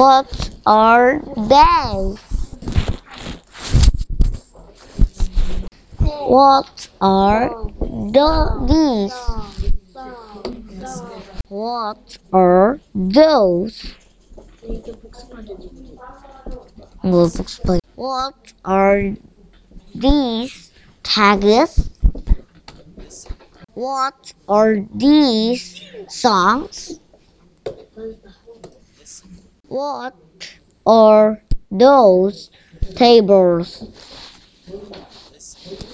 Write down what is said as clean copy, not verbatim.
What are they? What are these? What are those? We'll explain. What are these tags? What are these songs? What are those tables?